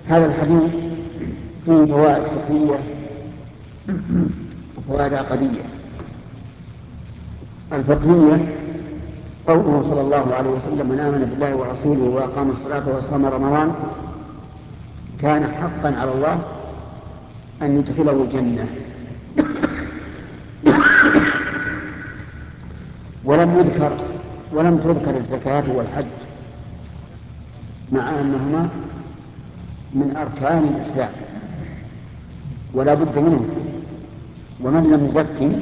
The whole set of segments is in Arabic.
هذا الحديث فيه فوائد فقهية وفوائد عقدية. الفقهية قوله صلى الله عليه وسلم: من آمن بالله ورسوله وأقام الصلاة وصام رمضان كان حقا على الله أن يدخله الجنة. ولم تذكر الزكاة والحج، مع أنهما من أركان الإسلام ولا بد منه، ومن لم يزكي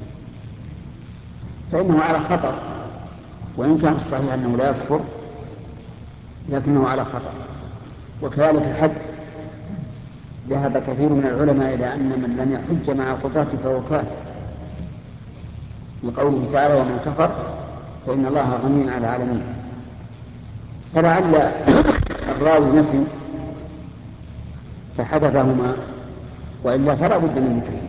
فإنه على خطر، وإن كان الصحيح أنه لا يكفر لكنه على خطر. وكذلك الحج، ذهب كثير من العلماء إلى أن من لم يحج مع قدرته فهو كافر، لقوله تعالى: ومن كفر فإن الله غني عن العالمين. فلعل الراوي نسي فحذفهما، وإلا فلا بد من ذكره.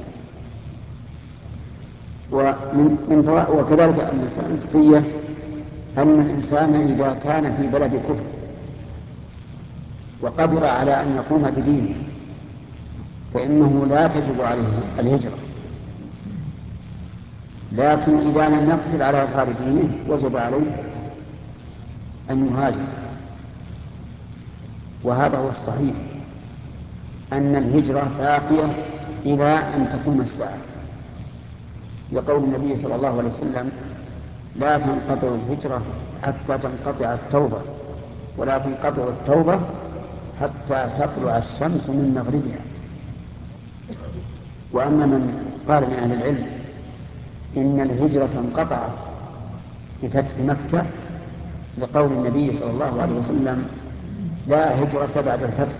وكذلك المسألة الفقهية أن الإنسان إذا كان في بلد كفر وقدر على أن يقوم بدينه فإنه لا تجب عليه الهجرة، لكن إذا لم يقدر على إظهار دينه وجب عليه أن يهاجر. وهذا هو الصحيح، أن الهجرة باقية إلى أن تقوم الساعة، لقول النبي صلى الله عليه وسلم: لا تنقطع الهجرة حتى تنقطع التوبة، ولا تنقطع التوبة حتى تطلع الشمس من مغربها. وأما من قال من أهل العلم إن الهجرة انقطعت بفتح مكة، لقول النبي صلى الله عليه وسلم: لا هجرة بعد الفتح،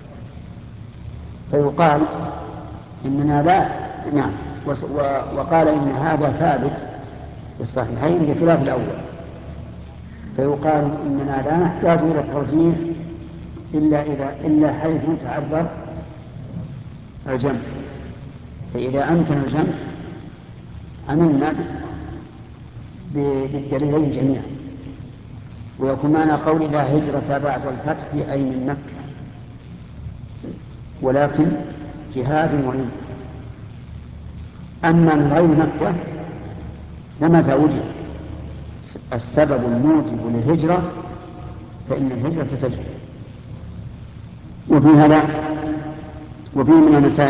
فيقال إننا لا نعم. وقال إن هذا ثابت في الصحيحين بخلاف الأول، فيقال إننا لا نحتاج إلى الترجيح إلا حيث تعذر الجمع، فإذا أمكن الجمع عملنا بالدليلين جميعا، ويكون معنى قول لا هجرة بعد الفتح أي من مكة، ولكن جهاد وعلم. أما من غير مكة فمتى وجد السبب الموجب للهجرة فإن الهجرة تجب. وفي من المسائل